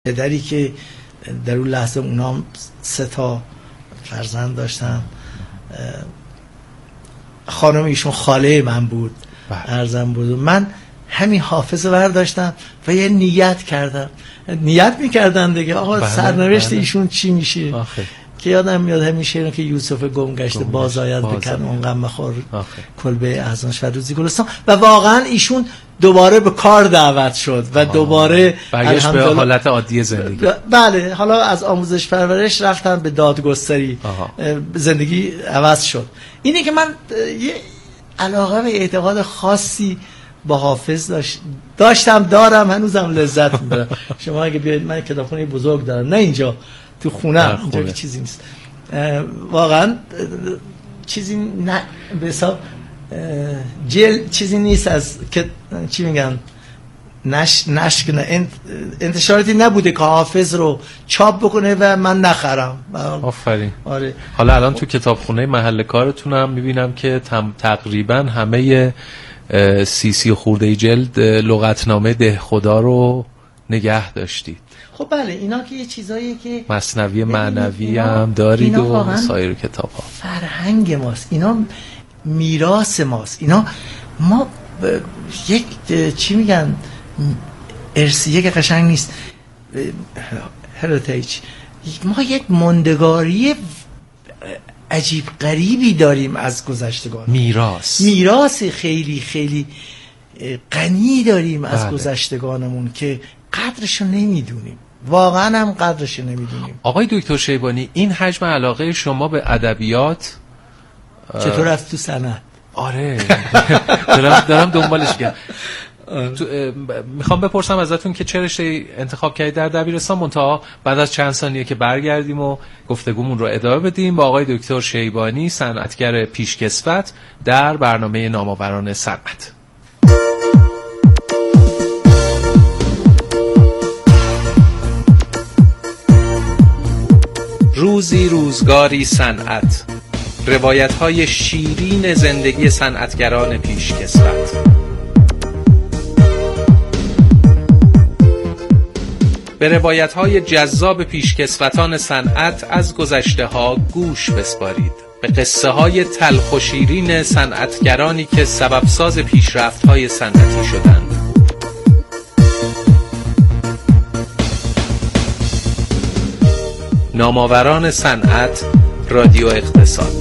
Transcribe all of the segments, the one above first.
پدری که در اون لحظه اونام 3 فرزند داشتن. خانم ایشون خاله من بود، ارزم بود. من همین حافظ برداشتم و یه نیت کردم. نیت میکردن دیگه آقا سرنوشت ایشون چی میشه. که یادم میاد همین شعری که یوسف گم گشته باز آید بکن اون غم خور کلبه احزانش و روزی گلستان، و واقعا ایشون دوباره به کار دعوت شد و دوباره برگشت به حالت عادی زندگی. بله، حالا از آموزش پرورش رفتن به دادگستری. زندگی عوض شد. اینه که من یه علاقه و اعتقاد خاصی با حافظ داشتم، دارم، هنوزم لذت میبرم. شما اگه بیاید، من کتابخونه بزرگ دارم، نه اینجا تو خونه، اینجا که چیزی نیست واقعا، چیزی نه به حساب چیزی نیست از که چی میگن انتشاراتی نبوده که حافظ رو چاپ بکنه و من نخرم. آفرین. آره. حالا الان تو کتابخونه محل کارتونم میبینم که تقریبا همه 30 خورده جلد لغتنامه ده خدا رو نگه داشتید. خب بله، اینا که یه چیزاییه که مثنوی معنوی هم دارید و سایر کتاب ها فرهنگ ماست، اینا میراث ماست، اینا ما یک چی میگن ارثیه که قشنگ نیست، هریتیج، ما یک ماندگاری عجیب غریبی داریم از گذشتگان. میراث خیلی خیلی غنی داریم از گذشتگانمون که قدرشو نمیدونیم، واقعا هم قدرشو نمیدونیم. آقای دکتر شیبانی، این حجم علاقه شما به ادبیات چطور رفت تو صنعت؟ آره دارم دنبالش میگم. میخوام بپرسم ازتون که چه رشته انتخاب کردید در دبیرستان، منتها بعد از چند ثانیه که برگردیم و گفتگومون رو ادامه بدیم با آقای دکتر شیبانی، صنعتگر پیشکسوت، در برنامه نامآوران صنعت. روزی روزگاری صنعت، روایت‌های شیرین زندگی صنعتگران پیشکسوت. به روایت‌های جذاب پیشکسوتان صنعت از گذشته‌ها گوش بسپارید. به قصه‌های تلخ و شیرین صنعتگرانی که سببساز پیشرفت‌های صنعتی شدند. نامآوران صنعت، رادیو اقتصاد.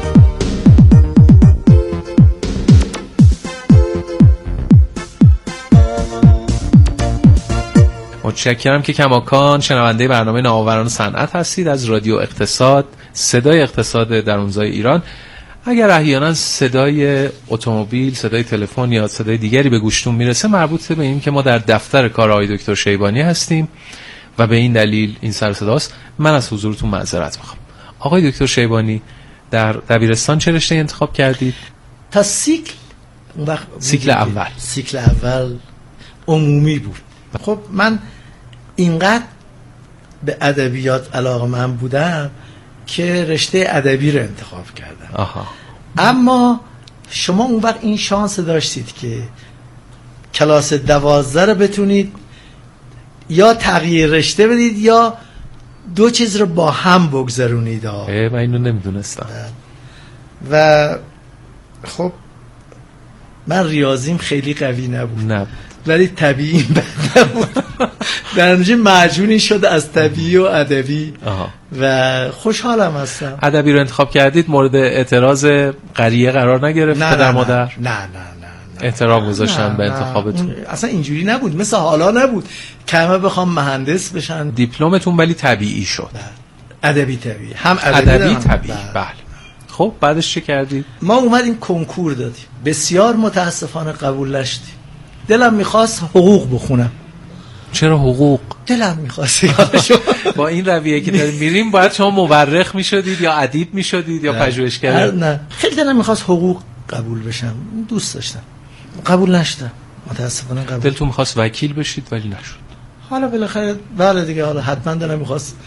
متشکرم که کماکان شنونده برنامه نامآوران صنعت هستید از رادیو اقتصاد، صدای اقتصاد درونزای ایران. اگر احیانا صدای اتومبیل، صدای تلفن یا صدای دیگری به گوشتون میرسه، مربوط به این که ما در دفتر کار آقای دکتر شیبانی هستیم و به این دلیل این سر صداست. من از حضورتون معذرت میخوام. آقای دکتر شیبانی، در دبیرستان چه رشته انتخاب کردید؟ تا سیکل اول عمومی بود. خب من اینقدر به ادبیات علاقه‌مند بودم که رشته ادبی رو انتخاب کردم. اما شما اون وقت این شانس داشتید که کلاس 12 رو بتونید یا تغییر رشته بدید یا 2 چیز رو با هم بگذرونید. من اینو نمیدونستم. و خب من ریاضیم خیلی قوی نبود. ولی طبیعی نبود. در نتیجه معجونی شد از طبیعی و ادبی و خوشحالم هستم. ادبی رو انتخاب کردید، مورد اعتراض قریه قرار نگرفت پدر مادر؟ نه احترام گذاشتن به انتخابتون؟ اصلا اینجوری نبود، مثل حالا نبود که همه بخوام مهندس بشن. دیپلمتون ولی طبیعی شد. ادبی طبیعی، هم ادبی طبیعی. بله. خب بعدش چه کردید؟ ما اومدیم کنکور دادیم، بسیار متاسفانه قبول نشدیم. دلم میخواست حقوق بخونم. چرا حقوق؟ دلم میخواست. با این رویه که داریم میریم باید شما مورخ میشدید یا ادیب میشدید یا پژوهشگر؟ نه، خیلی دلم میخواست حقوق قبول بشم، دوست داشتم، قبول نشدم متاسفانه. دلتون میخواست وکیل بشید ولی نشد. حالا بالاخره بله دیگه، حالا حتما دلم میخواست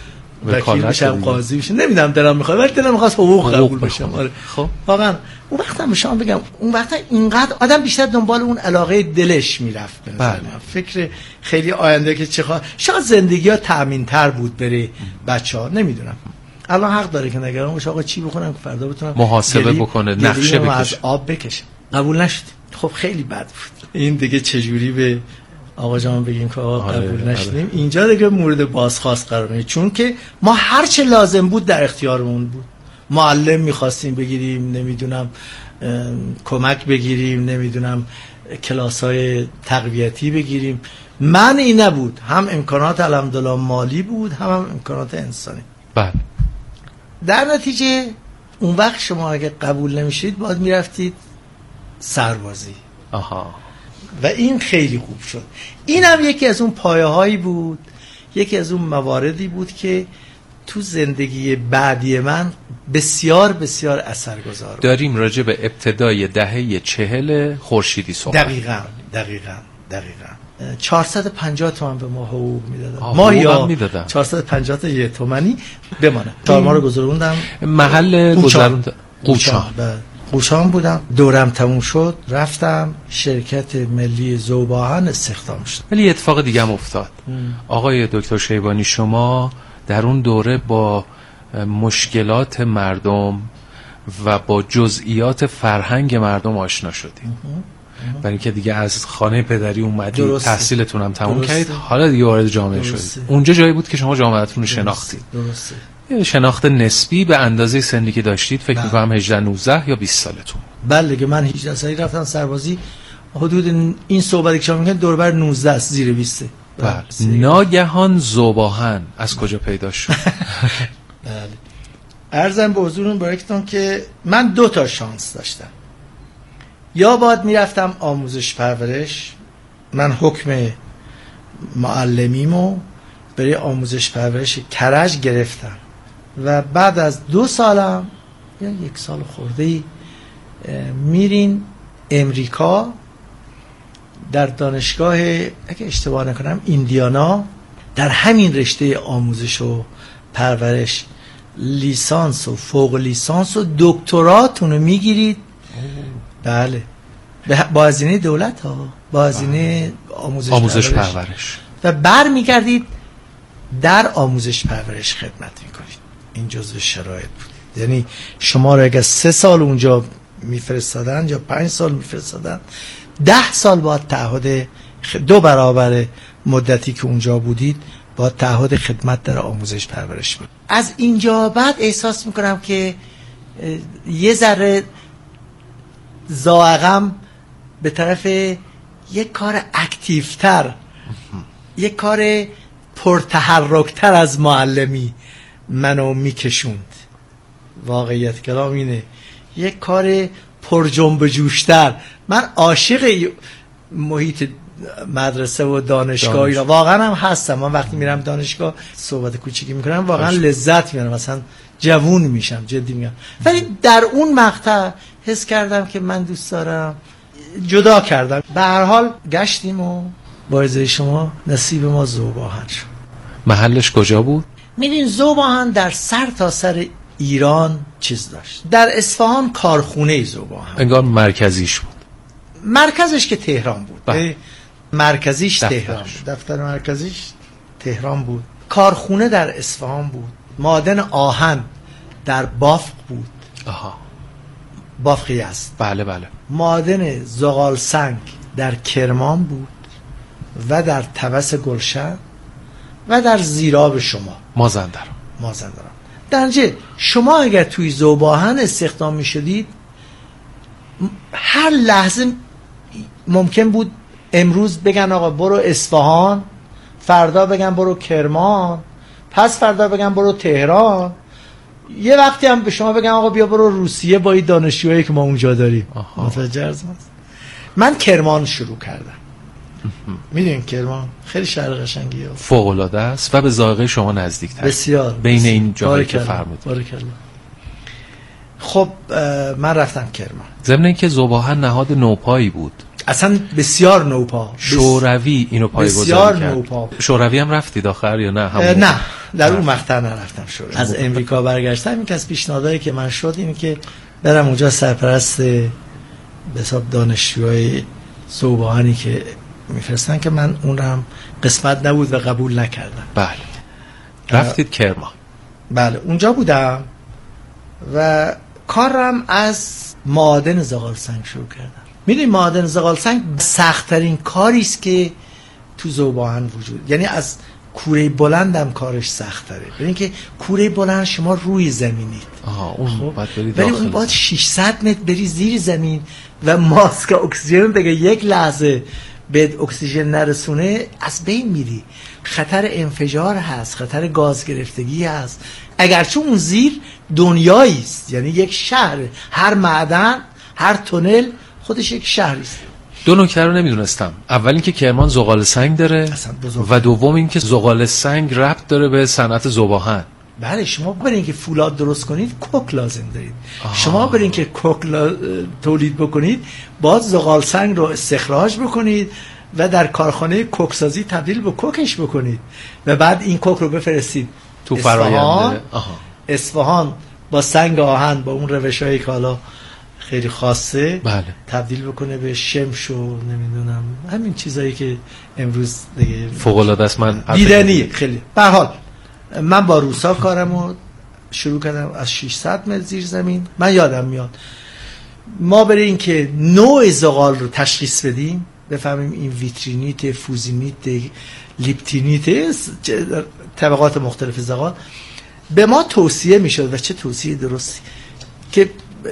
وکیل بشم، قاضی بشم، نمیدونم دلم میخواد، ولی دلم میخواست حقوق قبول بشم. آره خب واقعا اون وقتا به شما بگم، اون وقتا اینقدر آدم بیشتر دنبال اون علاقه دلش میرفت. به نظر من فکر خیلی آینده که چه شاید زندگی‌ها تأمین‌تر بود برای بچه‌ها، نمیدونم. الان حق داره که نگران باشه آقا چی بخونم که فردا بتونم محاسبه بکنه، نقشه بکشه، از آب بکشه. قبول نشد. خب خیلی بد بود. این دیگه چجوری به آقا جان بگیم که آقا قبول نشدیم؟ اینجا دیگه مورد بازخواست قرار میگیره، چون که ما هر چه لازم بود در اختیارمون بود. معلم می‌خواستیم بگیریم، نمیدونم کمک بگیریم، نمیدونم کلاس‌های تقویتی بگیریم. من این نبود، هم امکانات الحمدلله مالی بود، هم امکانات انسانی. بله. در نتیجه اون وقت شما اگه قبول نمیشید باید میرفتید سربازی. آها. و این خیلی خوب شد. این هم یکی از اون پایه‌هایی بود، یکی از اون مواردی بود که تو زندگی بعدی من بسیار بسیار اثرگذار بود. داریم راجع به ابتدای دهه 40 خورشیدی صحبت. دقیقاً 450 تومان به ما حقوق میدادن. ما یا 450 تا یه تومانی بمانه. ما رو گذروندم محل گذروند قوچان بودم. دورم تموم شد، رفتم شرکت ملی ذوب‌آهن استخدام شدم. ولی اتفاق دیگه هم افتاد. آقای دکتر شیبانی، شما در اون دوره با مشکلات مردم و با جزئیات فرهنگ مردم آشنا شدید. برای اینکه دیگه از خانه پدری اومدید، تحصیلتون هم تموم کردید، حالا دیگه وارد جامعه شدید. اونجا جایی بود که شما جامعه‌تون رو شناختید. درسته. یه شناخت نسبی به اندازه سنی که داشتید، فکر می‌کنم 18 19 یا 20 سالتون. بله که من 18 سالی رفتم سربازی. حدود این صحبتی که شما میگن دور بر 19 است، زیر 20. بله. ناگهان ذوب‌آهن از کجا پیدا شد؟ بله. عرضم به حضورتون برایتون که من 2 تا شانس داشتم. یا باید میرفتم آموزش پرورش، من حکم معلمیمو برای آموزش پرورش کرج گرفتم و بعد از 2 سالم یا 1 سال خورده‌ای میرین امریکا در دانشگاه، اگه اشتباه نکنم ایندیانا، در همین رشته آموزش و پرورش لیسانس و فوق لیسانس و دکتراتون رو میگیرید. بله، با هزینه دولت ها، با هزینه آموزش پرورش و بر میگردید در آموزش پرورش خدمت میکنید. این جزو شرایط بود. یعنی شما رو اگر 3 سال اونجا میفرستادن یا 5 سال میفرستادن، 10 سال باید تعهد 2 برابر مدتی که اونجا بودید با تعهد خدمت در آموزش پرورش بود. از اینجا بعد احساس میکنم که یه ذره ذائقم به طرف یک کار اکتیوتر، یک کار پرتحرکتر از معلمی منو میکشوند. واقعیت کلام اینه، یک کار پر جنب جوشتر. من عاشق محیط مدرسه و دانشگاهی را واقعا هم هستم. من وقتی میرم دانشگاه صحبت کوچیکی میکنم واقعا لذت میبرم، مثلا جوون میشم، جدی میگم. ولی در اون مقطع حس کردم که من دوست دارم جدا کردم. به هر حال گشتیم و با اجازه شما نصیب ما ذوب‌آهن شد. محلش کجا بود؟ میدین ذوب‌آهن در سر تا سر ایران چیز داشت. در اصفهان کارخونه ذوب‌آهن انگار مرکزیش بود. مرکزش که تهران بود. مرکزیش تهران بود. دفتر مرکزیش تهران بود. کارخونه در اصفهان بود. معدن آهن در بافق بود. آها. بافقی است. بله بله. معدن زغال سنگ در کرمان بود و در طوس گلشن و در زیراب شما مازندران. در نتیجه شما اگر توی ذوب‌آهن استخدام می شدید، هر لحظه ممکن بود امروز بگن آقا برو اصفهان، فردا بگن برو کرمان، پس فردا بگن برو تهران، یه وقتی هم به شما بگن آقا بیا برو روسیه با این دانشجوهایی که ما اونجا داریم. متوجه هستید؟ من کرمان شروع کردم. میدونین کرمان خیلی شهر قشنگیه، فوق العاده است و به ذائقه شما نزدیک‌تر بسیار بین این جایی که فرمودید. خب من رفتم کرمان. ضمن اینکه ذوب‌آهن نهاد نوپایی بود. اصلا بسیار نوپا. شوروی اینو پایه‌گذاری کرد. نوپا. شوروی هم رفتید آخر یا نه؟ نه در اون مقطع نرفتم شوروی. از امریکا برگشتم. این که از پیشنهادایی که من شد این که برم اونجا سرپرست به حساب دانشجوهای ذوباهنی که میفرستن که من اون هم قسمت نبود و قبول نکردم. بله. رفتید کرمان. بله اونجا بودم و کارم از معادن زغال سنگ شروع کردم. میدونی معادن زغال سنگ سخت‌ترین کاری است که تو ذوباهن وجود، یعنی از کوره بلندم کارش سخت‌تره. ببین که کوره بلند شما روی زمینید. اون ولی اون باید 600 متر بری زیر زمین و ماسک اکسیژن بگه یک لحظه به اکسیژن نرسونه از بین میری. خطر انفجار هست، خطر گاز گرفتگی هست. اگرچه اون زیر دنیایی است، یعنی یک شهر، هر معدن، هر تونل خودش یک شهری است. دو نکته رو نمیدونستم. اول اینکه کرمان زغال سنگ داره و دوم اینکه زغال سنگ ربط داره به صنعت ذوباهن. بله شما برای اینکه فولاد درست کنید کوک لازم دارید. شما برای اینکه کوک تولید بکنید باید زغال سنگ رو استخراج بکنید و در کارخانه کوکسازی تبدیل به کوکش بکنید و بعد این کوک رو بفرستید تو فرآیند اصفهان با سنگ آهن با اون روش‌هایی که حالا خیلی خاصه بله. تبدیل بکنه به شمش و نمیدونم همین چیزایی که امروز دیگه فوق‌العاده است. من دیدنی خیلی. به هر حال من با روسا کارمو شروع کردم از 600 متر زیر زمین. من یادم میاد ما برای این که نوع زغال رو تشخیص بدیم بفهمیم این ویترینیت، فوزینیت، لیپتینیت، طبقات مختلف زغال به ما توصیه میشد و چه توصیه درستی که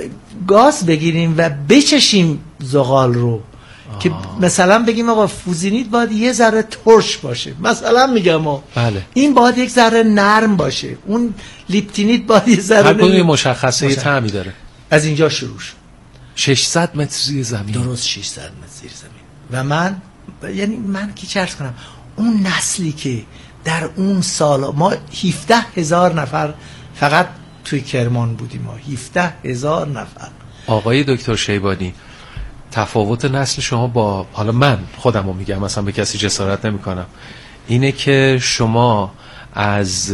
گاز بگیریم و بچشیم زغال رو که مثلا بگیم آقا فوزینیت باید یه ذره ترش باشه، مثلا میگم بله. این باید یک ذره نرم باشه، اون لیپتینیت باید یه ذره هر کدوم مشخصه یه طعمی داره. از اینجا شروع شد 600 متر زیر زمین. درست 600 متر زیر زمین. و من یعنی من کی چرت کنم اون نسلی که در اون سال ما 17,000 نفر فقط توی کرمان بودیم، ما 17,000 نفر. آقای دکتر شیبانی تفاوت نسل شما با حالا من خودم رو میگم مثلا به کسی جسارت نمی کنم اینه که شما از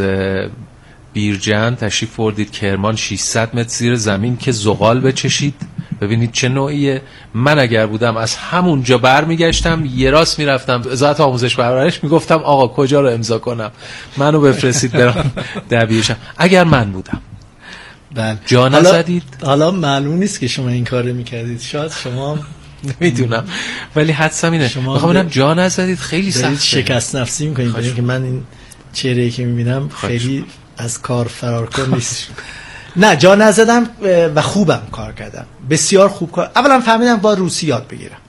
بیرجند تشریف بردید کرمان 600 متر زیر زمین که زغال بچشید ببینید چه نوعیه. من اگر بودم از همونجا برمیگشتم یه راست میرفتم وزارت آموزش و پرورش میگفتم آقا کجا رو امضا کنم منو بفرستید برام دبیرشم اگر من بودم. بله. جا نزدید؟ حالا معلوم نیست که شما این کارو میکردید، شاید شما نمیدونم ولی حدسم اینه میخوام ببینم جا نزدید. خیلی سخته شکست نفسی میکنید برای اینکه من این چهره‌ای که میبینم خیلی از کار فرارکن نیست. نه جا نزدم و خوبم کار کردم، بسیار خوب کار. اولا فهمیدم باید روسی یاد بگیرم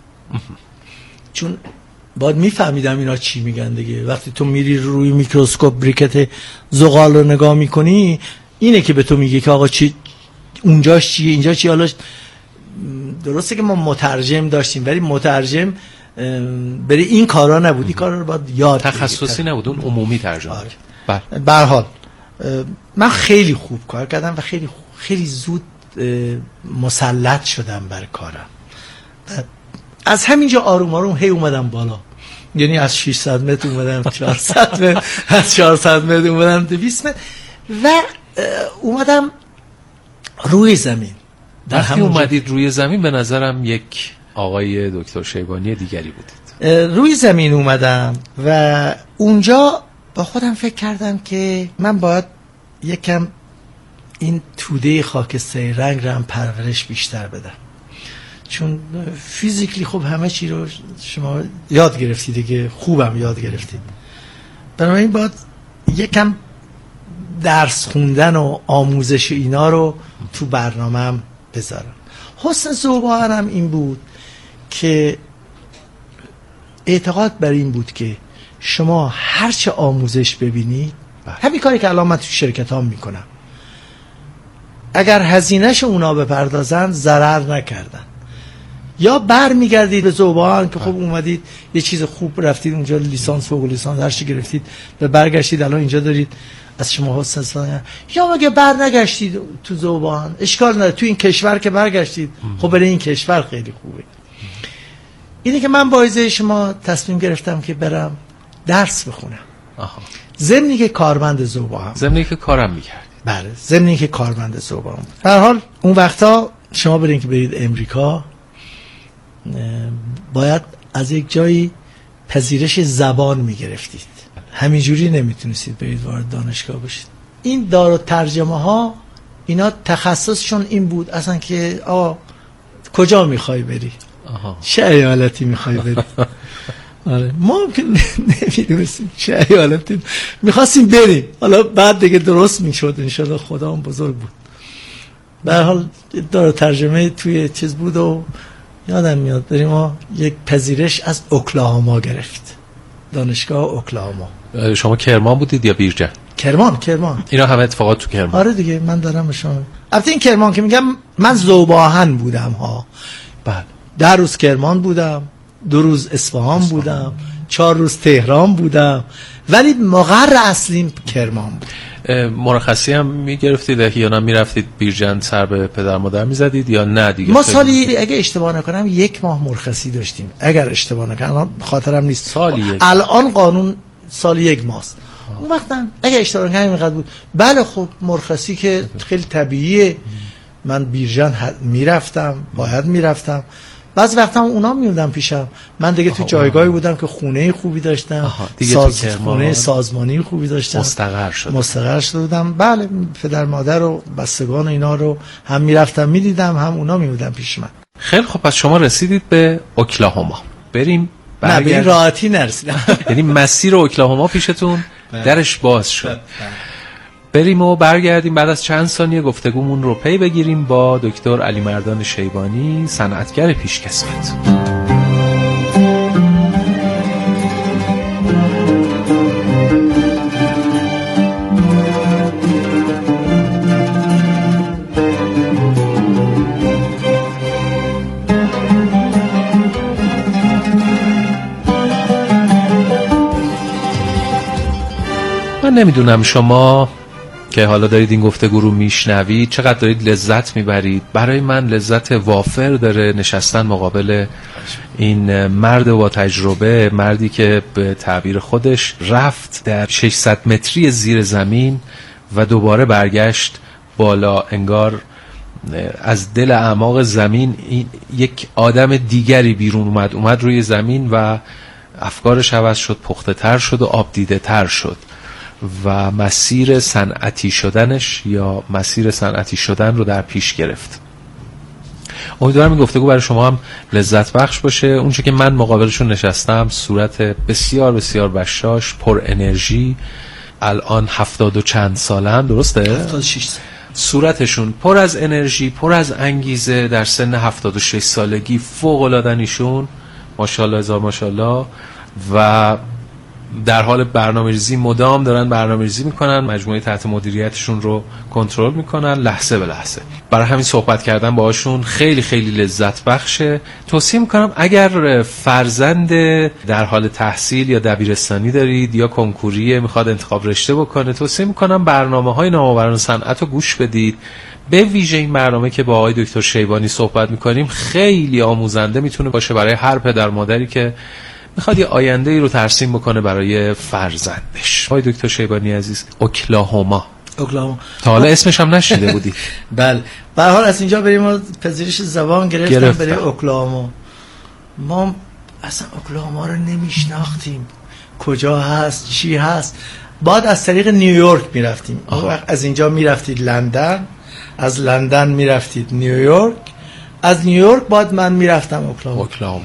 چون باید میفهمیدم اینا چی میگن دیگه. وقتی تو میری روی میکروسکوپ بریکت زغال رو نگاه میکنی اینه که به تو میگه که آقا چی اونجاش چیه اینجا چی. حالا درسته که ما مترجم داشتیم ولی مترجم برای این کارا نبود، این کارا رو باید یاد تخصصی نبود، اون عمومی ترجمه. به هر حال من خیلی خوب کار کردم و خیلی زود مسلط شدم بر کارم. از همینجا آروم آروم هی اومدم بالا، یعنی از 600 متر اومدم 400 متر، از 400 متر اومدم 200 متر و اومدم روی زمین. وقتی اومدید روی زمین به نظرم یک آقای دکتر شیبانی دیگری بودید. روی زمین اومدم و اونجا با خودم فکر کردم که من باید یکم این توده خاکستری رنگ رو هم پرورش بیشتر بدم، چون فیزیکلی خب همه چی رو شما یاد گرفتید دیگه، خوبم یاد گرفتید. بنابراین باید یکم درس خوندن و آموزش اینا رو تو برنامه‌ام بذارم. حسن ذوباهن این بود که اعتقاد بر این بود که شما هرچه آموزش ببینید، همین کاری که الان من تو شرکت ها میکنم، اگر هزینهش اونا بپردازن ضرر نکردن، یا بر میگردید به ذوباهن که خب اومدید یه چیز خوب رفتید اونجا لیسانس فوق لیسانس هرچی گرفتید و برگشتید الان اینجا دارید از شما حسن استفاده، یا مگه بر نگشتید تو ذوباهن اشکال نداره، تو این کشور که برگشتید خب برای این کشور خیلی خوبه. اینه که من با اجازه شما تصمیم گرفتم که برم درس بخونم. ضمنی که کارمند ذوباهم، ضمنی که کارم میکردی. بله، ضمنی که کارمند ذوباهم. به هر حال اون وقتا شما برین که برید امریکا باید از یک جایی پذیرش زبان میگرفتید، همینجوری نمیتونستید برید وارد دانشگاه بشید. این دار و ترجمه ها اینا تخصصشون این بود اصلا که کجا میخوای بری، چه ایالتی میخوای بری. آره ما که نمیدونستیم چه ایالتی میخواستیم بریم، حالا بعد دیگه درست میشد انشالله، خدا هم بزرگ بود. به هر حال دار و ترجمه توی چیز بود و یادم میاد بریم ما یک پذیرش از اوکلاهاما گرفت، دانشگاه اوکلاهاما. شما کرمان بودید یا بیرجن؟ کرمان. اینا همه اتفاقات تو کرمان. آره دیگه من دارم به شما. البته این کرمان که میگم من ذوباهن بودم ها. بله. 10 روز کرمان بودم، 2 روز اصفهان بودم، 4 روز تهران بودم، ولی مقر اصلیم کرمان بود. مرخصی هم میگرفتید یا نه میرفتید بیرجن سر به پدر مادر میزدید یا نه دیگه؟ ما سالی اگه اشتباه نکنم 1 ماه مرخصی داشتیم، اگر اشتباه نکنم، خاطرم نیست. الان قانون سالی 1 ماه است. اون وقتا اگه اشتباه نکنم اینقدر بود. بله خب مرخصی که خیلی طبیعیه. من بیرجن میرفتم، باید میرفتم. بعضی وقتا اونا میومدن پیشم، من دیگه تو جایگاهی بودم که خونه خوبی داشتم، خونه سازمانی خوبی داشتم، مستقر شده بودم. بله پدر مادر و بستگان و اینا رو هم میرفتم میدیدم، هم اونا میومدن پیش من. خیلی خب، پس شما رسیدید به اوکلاهاما. بریم نه به این راحتی نرسیدم. یعنی مسیر اوکلاهاما پیشتون درش باز شد. بریم و برگردیم بعد از چند ثانیه گفتگومون رو پی بگیریم با دکتر علیمردان شیبانی، صنعتگر پیشکسوت. من نمیدونم شما که حالا دارید این گفتگو رو میشنوید چقدر دارید لذت میبرید. برای من لذت وافر داره نشستن مقابل این مرد با تجربه، مردی که به تعبیر خودش رفت در 600 متری زیر زمین و دوباره برگشت بالا، انگار از دل اعماق زمین یک آدم دیگری بیرون اومد روی زمین و افکارش عوض شد، پخته تر شد و آب دیده تر شد و مسیر صنعتی شدنش یا مسیر صنعتی شدن رو در پیش گرفت. امیدوارم این گفتگو برای شما هم لذت بخش باشه. اونچه که من مقابلشون نشستم صورت بسیار بسیار بشاش، پر انرژی، الان 70 و چند ساله هم، درسته؟ 76 سال. صورتشون پر از انرژی، پر از انگیزه، در سن 76 سالگی فوق العاده ایشون، ماشاءالله هزار ماشاءالله، و در حال برنامه‌ریزی مدام دارن برنامه‌ریزی میکنن، مجموعه تحت مدیریتشون رو کنترل میکنن لحظه به لحظه. برای همین صحبت کردن باهاشون خیلی خیلی لذت بخشه. توصیه میکنم اگر فرزند در حال تحصیل یا دبیرستانی دارید یا کنکوریه میخواد انتخاب رشته بکنه، توصیه میکنم برنامه‌های نوآوران صنعت رو گوش بدید. به ویژه این برنامه که با آقای دکتر شیبانی صحبت میکنیم خیلی آموزنده میتونه باشه برای هر پدر مادری که میخواد یه آینده ای رو ترسیم بکنه برای فرزندش. آقای دکتر شیبانی عزیز، اوکلاهاما تا حالا اسمش هم نشیده بودی؟ بله. به هر حال از اینجا بریم ما پذیرش زبان گرفتیم برای اوکلاهاما. ما اصلا اوکلاهاما رو نمیشناختیم، کجا هست، چی هست. بعد از طریق نیویورک میرفتیم. از اینجا میرفتید لندن، از لندن میرفتید نیویورک، از نیویورک بعد من میرفتم اوکلاهاما.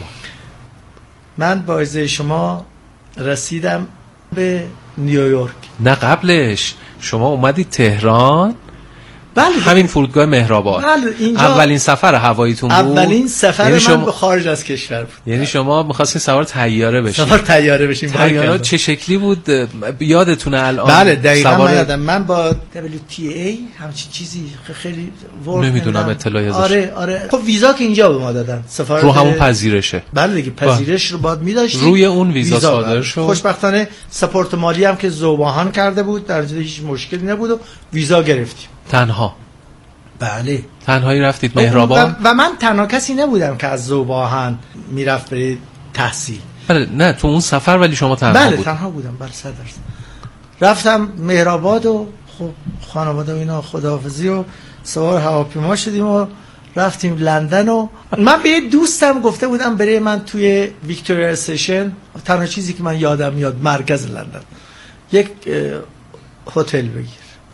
من با اجازه شما رسیدم به نیویورک. نه قبلش شما اومدید تهران؟ بله. همین فرودگاه مهرآباد. بله. اینجا اولین سفر هواییتون بود؟ اولین سفر یعنی من به خارج از کشور بود. یعنی شما می‌خواستین سوار طیاره بشین؟ سوار طیاره بشین. طیاره چه شکلی بود یادتونه الان؟ بله دقیقاً یادم. من با WTA همچین چیزی خیلی نمیدونم اطلاعی ازش. آره. خب ویزا که اینجا به ما دادن. رو همون پذیرشه. بله دیگه پذیرش رو باید می‌داشتیم. روی اون ویزا صادر شد. خوشبختانه سپورت مالی هم که ذوباهن کرده بود، در نتیجه هیچ مشکلی نبود و ویزا گرفتیم. تنها بله. تنهایی رفتید مهرآباد؟ و من تنها کسی نبودم که از ذوباهن میرفت برای تحصیل. بله نه تو اون سفر ولی شما تنها بله بود؟ تنها بودم. بله 100%. رفتم مهرآباد و خب خانواده و اینا خداحافظی و سوار هواپیما شدیم و رفتیم لندن و من به یه دوستم گفته بودم برای من توی ویکتوریا استیشن، تنها چیزی که من یادم میاد مرکز لندن، یک هتل بگیر.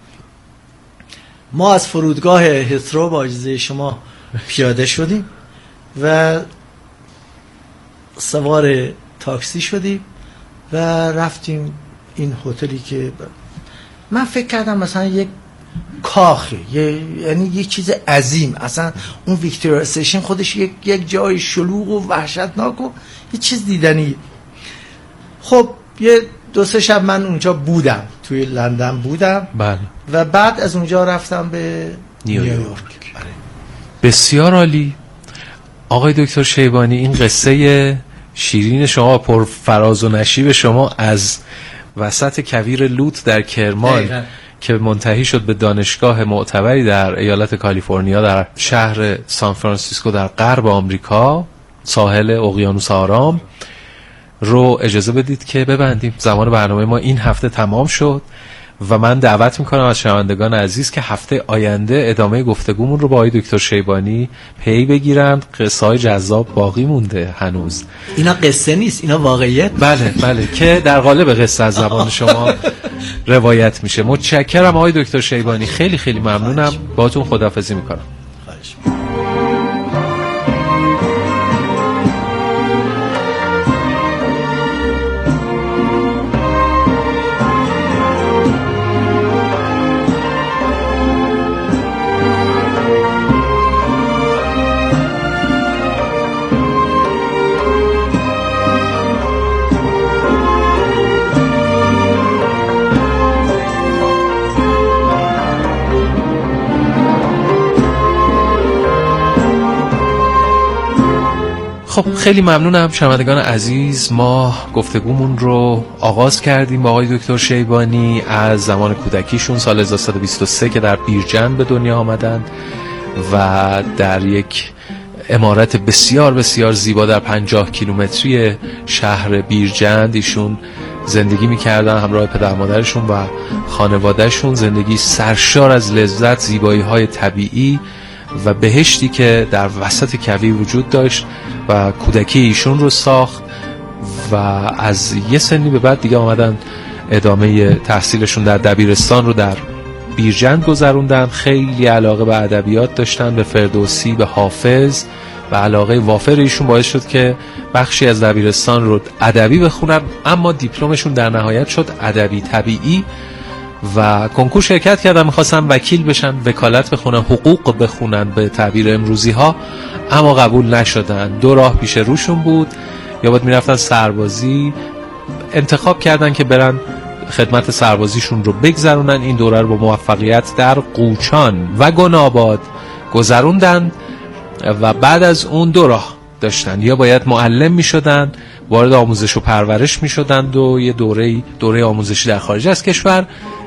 ما از فرودگاه هیثرو با اجازه شما پیاده شدیم و سوار تاکسی شدیم و رفتیم این هتلی که من فکر کردم مثلا یک کاخه، یعنی یک چیز عظیم. اصلا اون ویکتوریا استیشن خودش یک جای شلوغ و وحشتناک و یه چیز دیدنی. خب یه 2-3 شب من اونجا بودم، توی لندن بودم. بله. و بعد از اونجا رفتم به نیویورک. بله. بسیار عالی. آقای دکتر شیبانی، این قصه شیرین شما پر فراز و نشیب شما از وسط کویر لوت در کرمان که منتهی شد به دانشگاه معتبری در ایالت کالیفرنیا در شهر سان فرانسیسکو در غرب آمریکا، ساحل اقیانوس آرام، رو اجازه بدید که ببندیم. زمان برنامه ما این هفته تمام شد و من دعوت میکنم از شنوندگان عزیز که هفته آینده ادامه گفتگومون رو با آقای دکتر شیبانی پی بگیرند. قصه های جذاب باقی مونده هنوز. اینا قصه نیست، اینا واقعیت. بله که در قالب قصه از زبان شما روایت میشه. متشکرم آقای دکتر شیبانی، خیلی خیلی ممنونم. باهاتون خداحافظی میکنم. خب خیلی ممنونم شنوندگان عزیز. ما گفتگومون رو آغاز کردیم با آقای دکتر شیبانی از زمان کودکیشون سال 1323 که در بیرجند به دنیا آمدند و در یک عمارت بسیار بسیار زیبا در 50 کیلومتری شهر بیرجند ایشون زندگی می‌کردن همراه پدر مادرشون و خانوادهشون. زندگی سرشار از لذت، زیبایی‌های طبیعی و بهشتی که در وسط کویر وجود داشت و کودکی ایشون رو ساخت و از یه سنی به بعد دیگه آمدن ادامه تحصیلشون در دبیرستان رو در بیرجند گذروندن. خیلی علاقه به ادبیات داشتن، به فردوسی، به حافظ و علاقه وافر ایشون باعث شد که بخشی از دبیرستان رو ادبی بخونن، اما دیپلمشون در نهایت شد ادبی طبیعی و کنکور شرکت کردن، میخواستن وکیل بشن، وکالت بخونن، حقوق بخونن به تعبیر امروزی ها، اما قبول نشدن. دو راه پیش روشون بود، یا باید میرفتن سربازی. انتخاب کردن که برن خدمت سربازیشون رو بگذرونن. این دوره رو با موفقیت در قوچان و گناباد گذروندن و بعد از اون دو راه داشتن، یا باید معلم میشدن، وارد آموزش و پرورش میشدند و یه دوره آموزشی در خارج از کشور،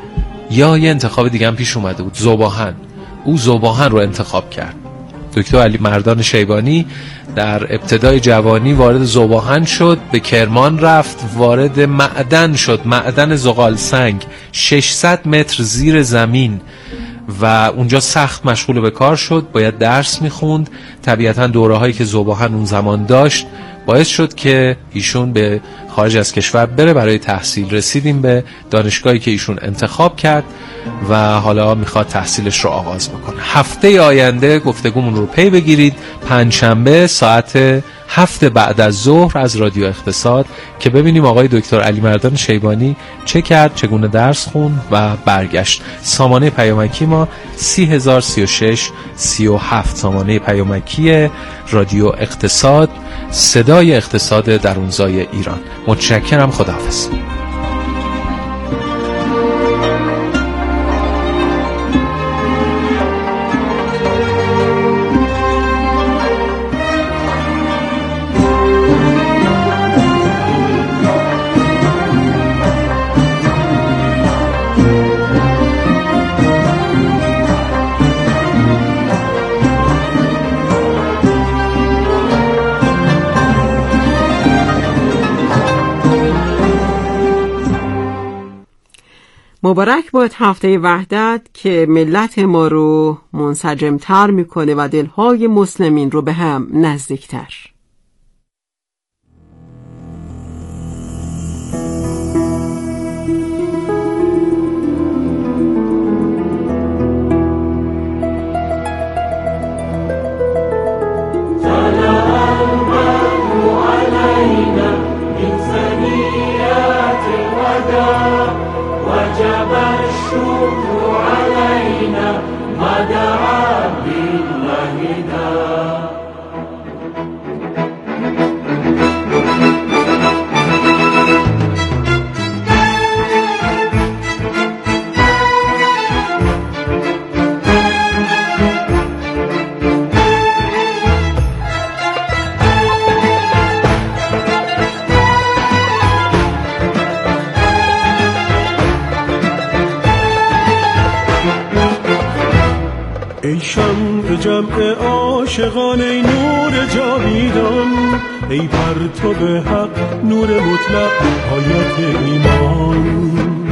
یا یه انتخاب دیگه هم پیش اومده بود، ذوباهن. او ذوباهن رو انتخاب کرد. دکتر علی مردان شیبانی در ابتدای جوانی وارد ذوباهن شد، به کرمان رفت، وارد معدن شد، معدن زغال سنگ 600 متر زیر زمین و اونجا سخت مشغول به کار شد. باید درس میخوند. طبیعتا دوره هایی که ذوباهن اون زمان داشت باعث شد که ایشون به خارج از کشور بره برای تحصیل. رسیدیم به دانشگاهی که ایشون انتخاب کرد و حالا میخواد تحصیلش رو آغاز بکنه. هفته آینده گفتگومون رو پی بگیرید، پنجشنبه ساعت 7 بعد از ظهر از رادیو اقتصاد، که ببینیم آقای دکتر علی مردان شیبانی چه کرد، چگونه درس خوند و برگشت. سامانه پیامکی ما 3036 37 سامانه پیامکی رادیو اقتصاد، صدای اقتصاد درونزای ایران. متشکرم. خداحافظ. مبارک باد هفته وحدت که ملت ما رو منسجمتر میکنه و دلهای مسلمین رو به هم نزدیکتر. ای شمع جمع عاشقان، ای نور جاویدان، ای پرتو حق، نور مطلق، آیت ایمان.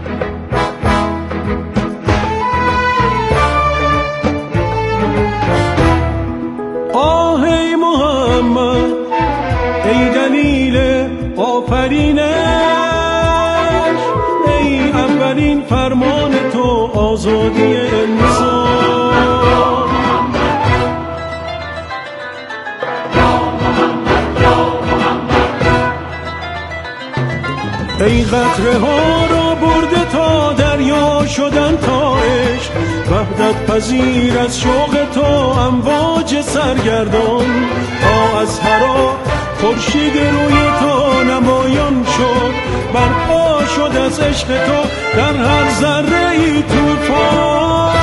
آه ای محمد، ای دلیل آفرینش، ای اولین فرمان تو، آزادی انسان. ای قطره ها را برده تا دریا شدن تا عشق، وحدت پذیر از شوق تو امواج سرگردان. از هرا خورشید روی تو نمایان شد، برپا شد از عشق تو در هر ذره ای طوفان.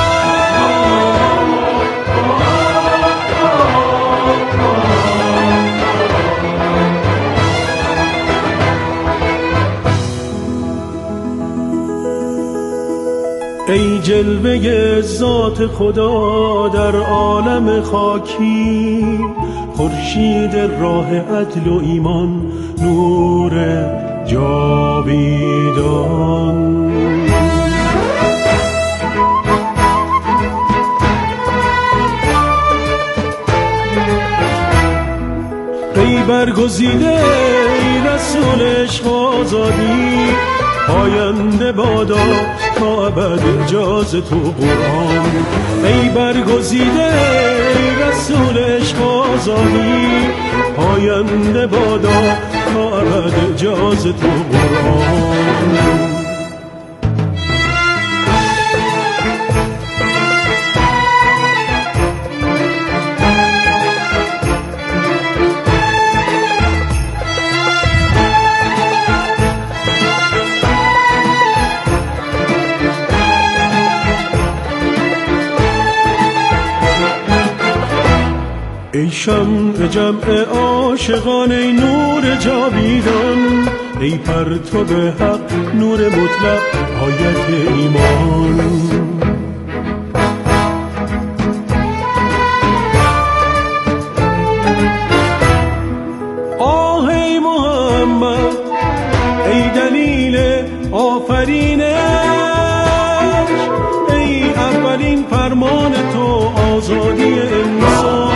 ای جلوه ذات خدا در عالم خاکی، خورشید راه عدل و ایمان، نور جاویدان. ای برگزیده، ای رسول عشق و آزادی، پاینده بادا تا ابد اجاز تو قرآن. ای برگزیده، ای رسول عشق و آزادی، پاینده بادا تا ابد اجاز تو قرآن. ای شمع جمع عاشقان، ای نور جاویدان، ای پرتو حق، نور مطلق، آیت ایمان. آه ای محمد، ای دلیل آفرینش، ای اولین فرمان تو، آزادی انسان.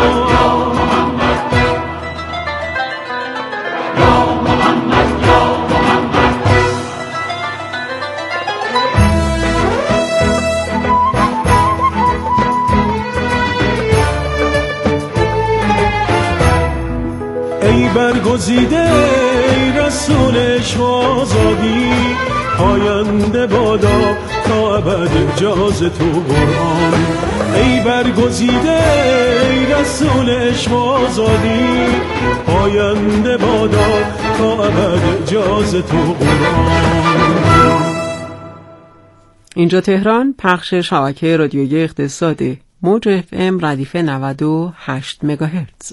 ای برگزیده، ای رسول عشق و آزادی، پاینده بادا تا ابد اجاز تو قرآن. ای برگزیده، ای رسول عشق و آزادی، پاینده بادا تا ابد اجاز تو قرآن. اینجا تهران، پخش شبکه رادیویی اقتصاد موج FM ردیف 98 مگاهرتز.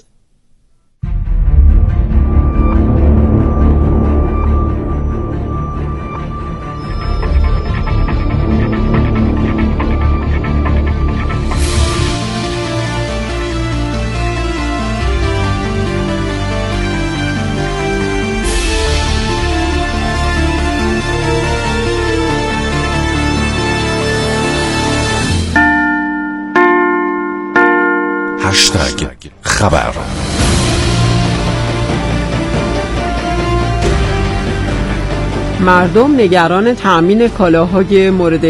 خبر. مردم نگران تأمین کالاهای مورد